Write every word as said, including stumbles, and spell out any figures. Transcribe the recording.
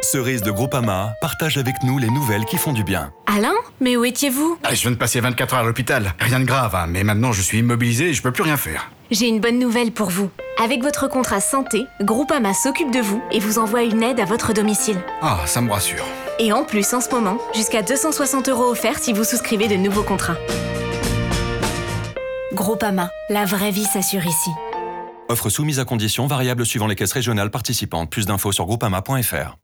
Cerise de Groupama partage avec nous les nouvelles qui font du bien. Alain, mais où étiez-vous? Ah, je viens de passer vingt-quatre heures à l'hôpital. Rien de grave, hein, mais maintenant je suis immobilisé et je peux plus rien faire. J'ai une bonne nouvelle pour vous. Avec votre contrat santé, Groupama s'occupe de vous et vous envoie une aide à votre domicile. Ah, ça me rassure. Et en plus, en ce moment, jusqu'à deux cent soixante euros offerts si vous souscrivez de nouveaux contrats. Groupama, la vraie vie s'assure ici. Offre soumise à conditions variables suivant les caisses régionales participantes. Plus d'infos sur groupama point f r.